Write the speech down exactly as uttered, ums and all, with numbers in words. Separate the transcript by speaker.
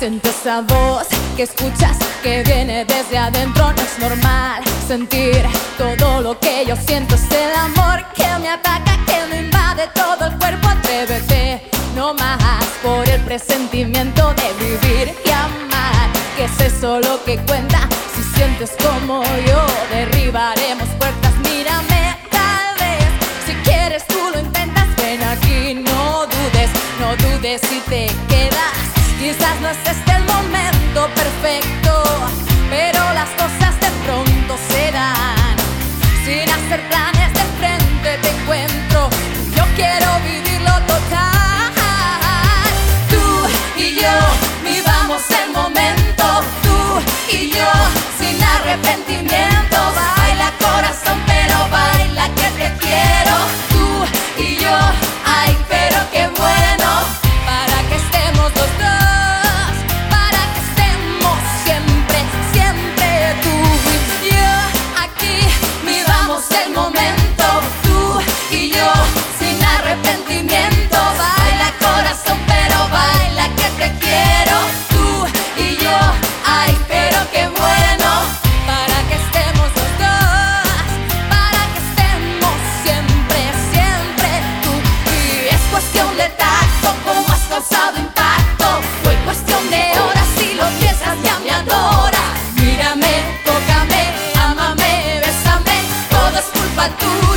Speaker 1: Siento esa voz que escuchas que viene desde adentro. No es normal sentir todo lo que yo siento. Es el amor que me ataca, que me invade todo el cuerpo. Atrévete, no más, por el presentimiento de vivir y amar. Que es eso lo que cuenta. Si sientes como yo, derribaremos puertas. Mírame, tal vez, si quieres tú lo intentas. Ven aquí, no dudes, no dudes si te quedas. Quizás no es este el momento perfecto, pero las cosas de pronto se dan. Sin hacer planes, de frente te encuentro. Yo quiero vivirlo total. Tú y yo vivamos el momento. Tú y yo sin arrepentimiento. Baila corazón, pero baila que te quiero. Tú y yo, ay, pero qué bueno. Para que estemos los dos, para que estemos siempre, siempre tú y yo. Aquí vivamos el momento. Tú y yo sin arrepentimiento. Baila corazón, pero baila que te quiero. Tú y yo, ay, pero qué bueno. Para que estemos los dos, para que estemos siempre, siempre tú. Y es cuestión de tacto, como has causado impacto. Fue cuestión de horas, si lo piensas ya me adora. Mírame, tócame, ámame, bésame, todo es culpa tuya.